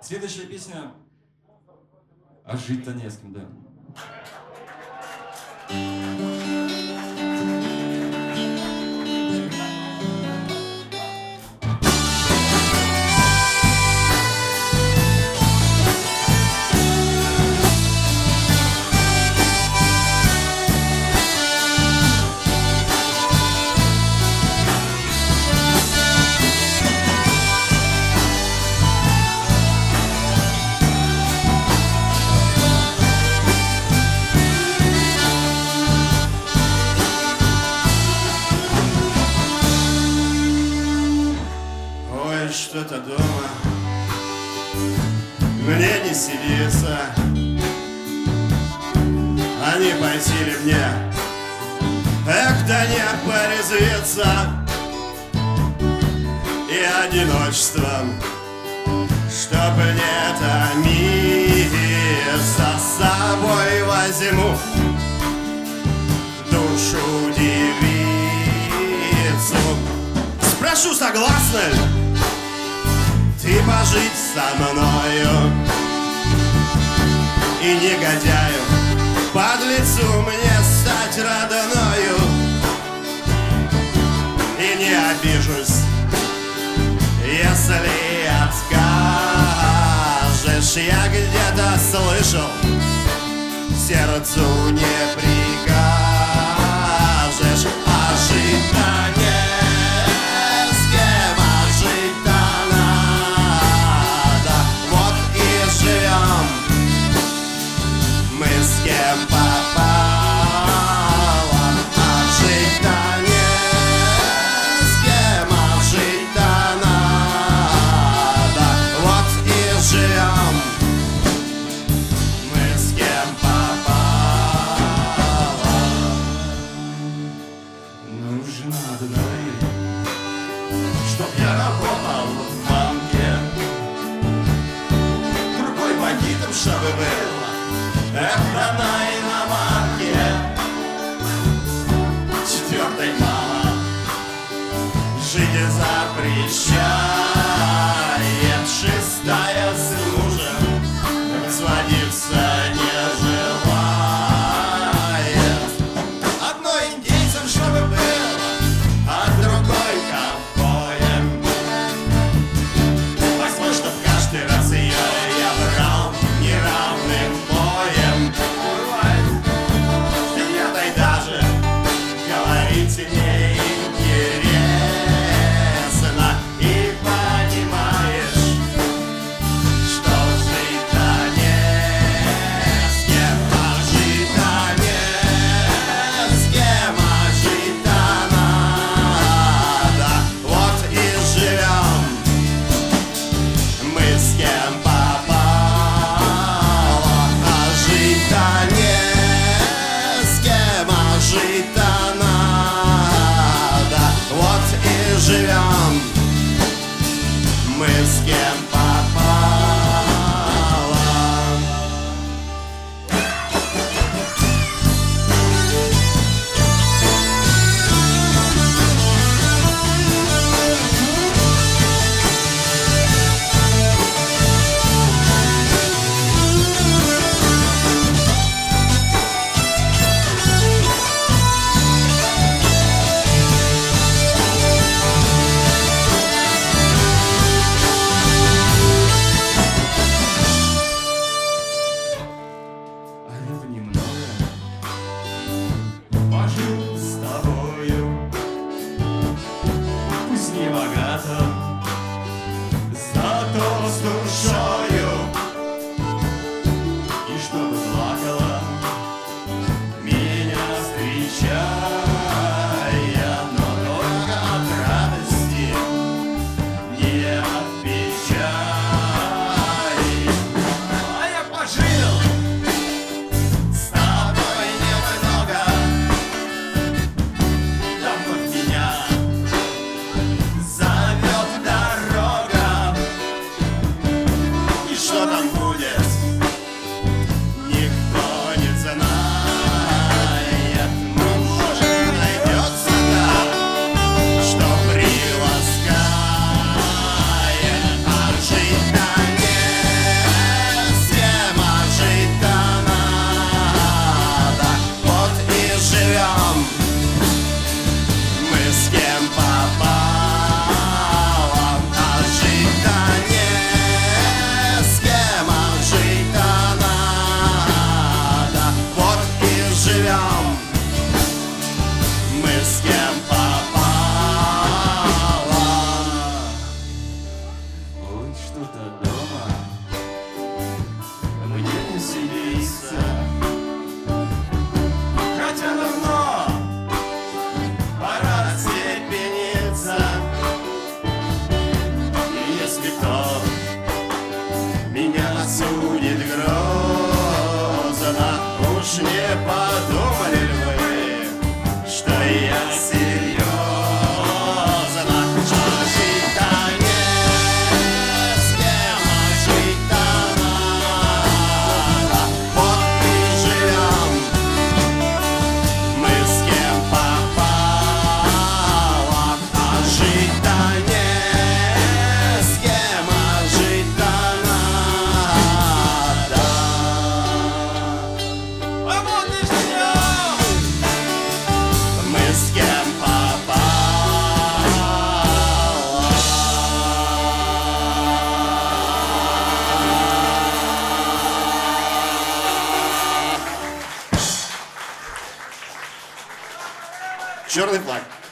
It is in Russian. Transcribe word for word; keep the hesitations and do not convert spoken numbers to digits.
Следующая песня, а жить-то не с кем, да. Что-то дома мне не сидится, а не пойти ли мне, эх, да не порезвиться и одиночеством, чтоб не томиться, с собой возьму душу девицу. Спрошу, согласна ли ты пожить со мною и негодяю под лицу мне стать родною? И не обижусь, если откажешь. Я где-то слышал, сердцу не прикажешь, а жить-то не с кем, а жить-то мы с кем попало, а жить-то не с кем, а жить-то надо. Вот и живем мы с кем попало. Нужно одной, чтоб я работал в банке, другой бандитом, чтобы был. Эх, на иномарке четвертой мама жить запрещает, шестая с мужем разводиться не желает. Одной индейцем, чтобы был, а другой ковбоем. Восьмой, чтоб каждый раз ее я брал неравным боем. Даже говорить не интересно, и понимаешь, что жить-то не с кем, а жить-то не с кем, а жить-то надо. Вот и живем мы с кем попало, а жить-то не жить-то надо. Вот и живем мы с кем попало. осудит грозно. Уж не подумали ли вы, что я серьезно? А жить-то не с кем, а жить-то надо. Вот и живем мы с кем попало. А жить-то не с кем, а жить-то надо. А вот и живем мы с кем попало. Черный флаг.